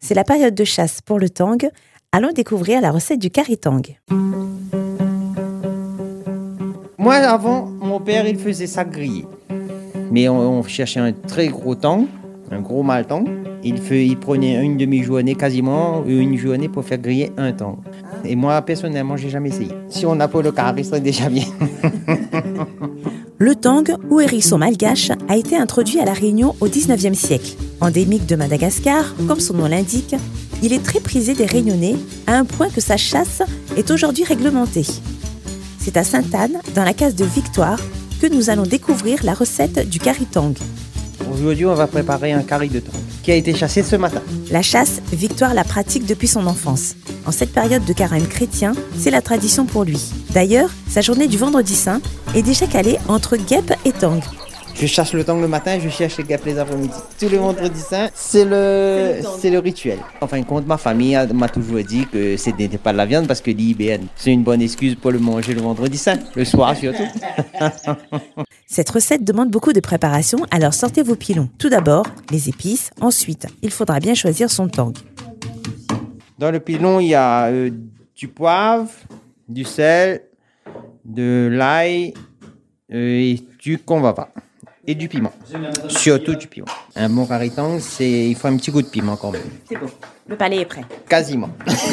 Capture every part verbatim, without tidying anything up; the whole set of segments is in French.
c'est la période de chasse pour le tang. Allons découvrir la recette du curry tang. Moi, avant, mon père, il faisait ça grillé. Mais on, on cherchait un très gros tang, un gros mâle tang. Il, fait, il prenait une demi-journée, quasiment une journée pour faire griller un tang. Et moi, personnellement, j'ai jamais essayé. Si on n'a pas le curry, c'est déjà bien. Le tang, ou hérisson malgache, a été introduit à La Réunion au dix-neuvième siècle. Endémique de Madagascar, comme son nom l'indique, il est très prisé des Réunionnais, à un point que sa chasse est aujourd'hui réglementée. C'est à Sainte-Anne, dans la case de Victoire, que nous allons découvrir la recette du curry tang. Aujourd'hui, on va préparer un curry de tang qui a été chassé ce matin. La chasse, Victoire la pratique depuis son enfance. En cette période de carême chrétien, c'est la tradition pour lui. D'ailleurs, sa journée du vendredi saint est déjà calée entre guêpes et tang. Je chasse le tang le matin et je cherche les guêpes les après-midi. Tous les vendredis saints, c'est le, c'est le rituel. En fin de compte, ma famille m'a toujours dit que ce n'était pas de la viande parce que l'I B N, c'est une bonne excuse pour le manger le vendredi saint, le soir surtout. Cette recette demande beaucoup de préparation, alors sortez vos pilons. Tout d'abord, les épices. Ensuite, il faudra bien choisir son tang. Dans le pilon, il y a euh, du poivre, du sel, de l'ail euh, et du convava. Et du piment. Surtout du piment. Un bon curry tang, c'est... il faut un petit goût de piment quand même. C'est bon. Le palais est prêt. Quasiment.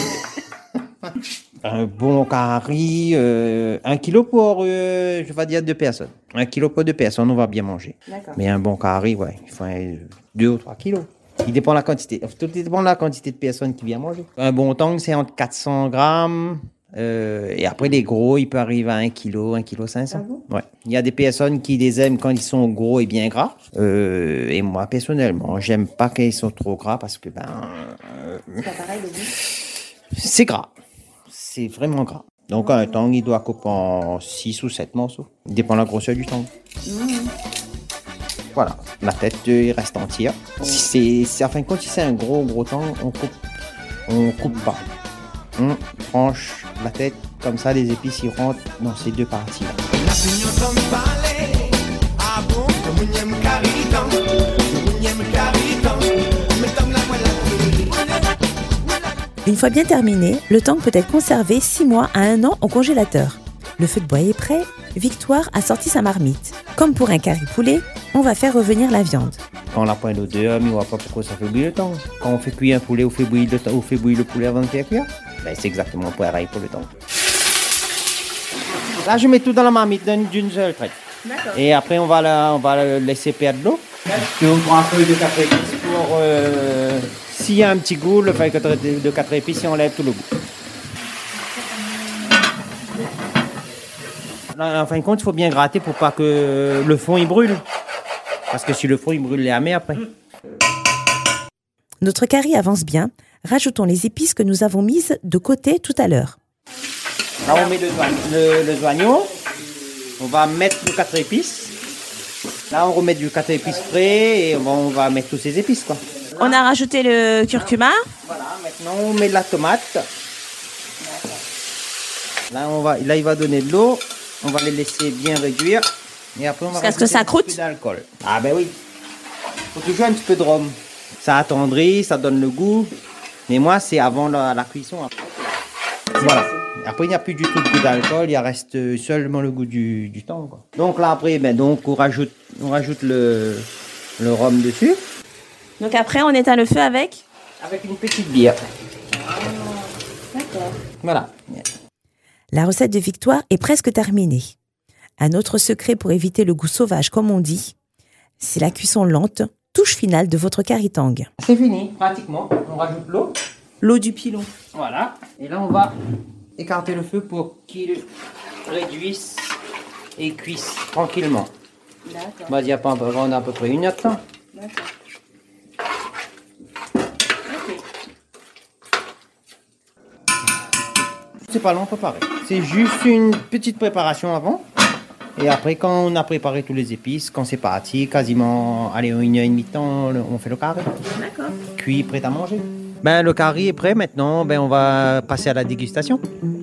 Un bon curry, euh, un kilo pour, euh, je vais dire, deux personnes. Un kilo pour deux personnes, on va bien manger. D'accord. Mais un bon curry, ouais, il faut un, deux ou trois kilos. Il dépend de la quantité. Tout dépend de la quantité de personnes qui viennent manger. Un bon tang, c'est entre quatre cents grammes. Euh, et après, les gros, il peut arriver à un kilo, un kilo cinq cents. Ah bon? Ouais. Il y a des personnes qui les aiment quand ils sont gros et bien gras. Euh, et moi, personnellement, j'aime pas quand ils sont trop gras parce que, ben... Euh, c'est pas pareil, le goût? C'est gras. C'est vraiment gras. Donc, un tang, il doit couper en six ou sept morceaux. Il dépend de la grosseur du tang. Mmh. Voilà. La tête, il reste entière. Si c'est, c'est, en fin de compte, si c'est un gros, gros tang, on coupe, on coupe pas. On tranche la tête, comme ça les épices y rentrent dans ces deux parties-là. Une fois bien terminé, le tang peut être conservé six mois à un an au congélateur. Le feu de bois est prêt, Victoire a sorti sa marmite. Comme pour un curry poulet, on va faire revenir la viande. Quand on la prend l'odeur, mais on ne voit pas pourquoi ça fait bouillir le tang. Quand on fait cuire un poulet, on fait bouillir le, on fait bouillir le poulet avant de faire cuire. Ben, c'est exactement pareil pour le tang. Là, je mets tout dans la marmite d'une seule traite. D'accord. Et après, on va, la, on va la laisser perdre l'eau. Je vous prends un peu de quatre épices pour... Euh, s'il y a un petit goût, le feuille de quatre épices, on enlève tout le goût. En fin de compte, il faut bien gratter pour pas que le fond il brûle. Parce que si le fond il brûle, les amers après. Notre curry avance bien. Rajoutons les épices que nous avons mises de côté tout à l'heure. Là, on met le, le, le joignon. On va mettre les quatre épices. Là, on remet du quatre épices frais et on va mettre tous ces épices, quoi. On a rajouté le curcuma. Voilà, maintenant on met de la tomate. Là, on va, là, il va donner de l'eau. On va les laisser bien réduire. Et après, on va rajouter que ça croûte. Un petit peu d'alcool. Ah ben oui. Il faut toujours un petit peu de rhum. Ça attendrit, ça donne le goût. Mais moi, c'est avant la, la cuisson. Voilà. Après, il n'y a plus du tout de goût d'alcool. Il reste seulement le goût du, du tang, quoi. Donc là, après, ben, donc, on rajoute, on rajoute le, le rhum dessus. Donc après, on éteint le feu avec Avec une petite bière. Ah, d'accord. Voilà. La recette de Victoire est presque terminée. Un autre secret pour éviter le goût sauvage, comme on dit, c'est la cuisson lente, touche finale de votre curry tang. C'est fini, pratiquement. On rajoute l'eau. L'eau du pilon. Voilà. Et là, on va écarter le feu pour qu'il réduise et cuise tranquillement. D'accord. On va dire pendant à peu près une heure de temps. D'accord. C'est pas long à préparer. C'est juste une petite préparation avant. Et après, quand on a préparé tous les épices, quand c'est parti, quasiment, allez, une heure et demie de temps, on fait le curry. D'accord. Cuit, prêt à manger. Ben, le curry est prêt maintenant. Ben, on va passer à la dégustation.